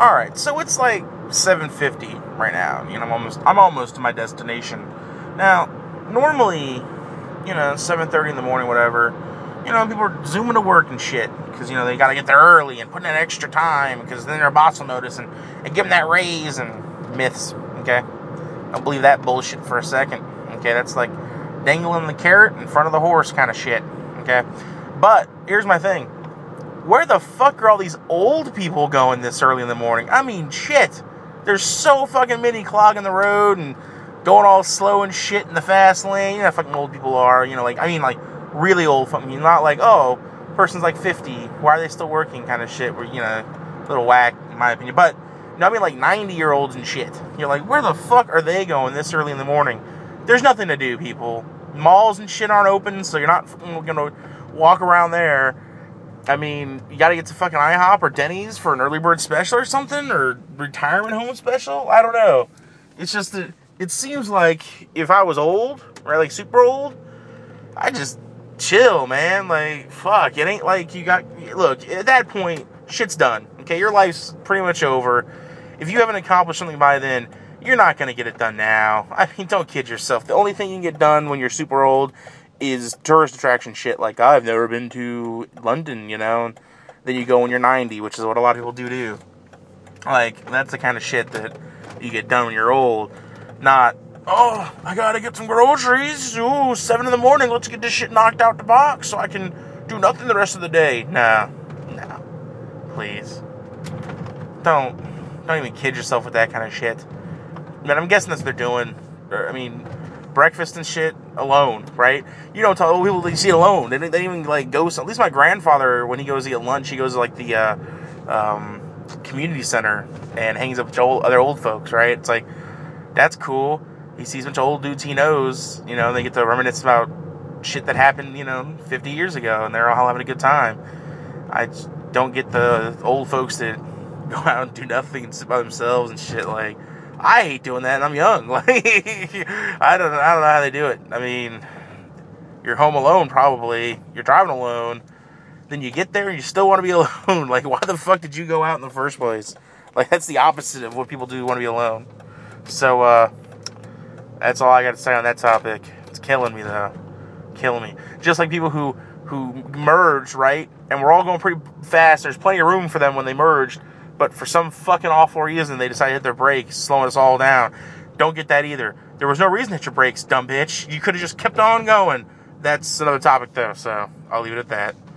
Alright, so it's like 7:50 right now. You know, I'm almost to my destination. Now, normally, 7:30 in the morning, whatever, people are zooming to work and shit. Because, they gotta get there early and put in extra time. Because then their boss will notice and give them that raise and myths, okay? Don't believe that bullshit for a second. Okay, that's like dangling the carrot in front of the horse kind of shit. Okay? But, here's my thing. Where the fuck are all these old people going this early in the morning? I mean, shit. There's so fucking many clogging the road and going all slow and shit in the fast lane. You know how fucking old people are. Really old fucking. Not like, oh, person's like 50. Why are they still working kind of shit. Where, a little whack, in my opinion. But, like 90-year-olds and shit. You're like, where the fuck are they going this early in the morning? There's nothing to do, people. Malls and shit aren't open, so you're not going to walk around there. I mean, you gotta get to fucking IHOP or Denny's for an early bird special or something, or retirement home special. I don't know. It's just that it seems like if I was old, right, like super old, I just chill, man. Like, fuck, it ain't like look, at that point, shit's done. Okay, your life's pretty much over. If you haven't accomplished something by then, you're not gonna get it done now. I mean, don't kid yourself. The only thing you can get done when you're super old is tourist attraction shit, like, I've never been to London, and then you go when you're 90, which is what a lot of people do. Like, that's the kind of shit that you get done when you're old. Not, oh, I gotta get some groceries, 7 in the morning, let's get this shit knocked out the box so I can do nothing the rest of the day. No, please. Don't even kid yourself with that kind of shit. Man, I'm guessing that's what they're doing. Breakfast and shit alone, right? You don't tell people they see it alone. They even go. At least my grandfather, when he goes to get lunch, he goes to the community center and hangs up with other old folks, right? It's like, that's cool. He sees a bunch of old dudes he knows. They get to reminisce about shit that happened, 50 years ago, and they're all having a good time. I just don't get the old folks that go out and do nothing and sit by themselves and shit. Like, I hate doing that, and I'm young. Like, I don't know how they do it. I mean, you're home alone, probably. You're driving alone. Then you get there, and you still want to be alone. Like, why the fuck did you go out in the first place? Like, that's the opposite of what people do, want to be alone. So, that's all I got to say on that topic. It's killing me, though. Killing me. Just like people who merged, right? And we're all going pretty fast. There's plenty of room for them when they merged. But for some fucking awful reason, they decided to hit their brakes, slowing us all down. Don't get that either. There was no reason to hit your brakes, dumb bitch. You could have just kept on going. That's another topic, though, so I'll leave it at that.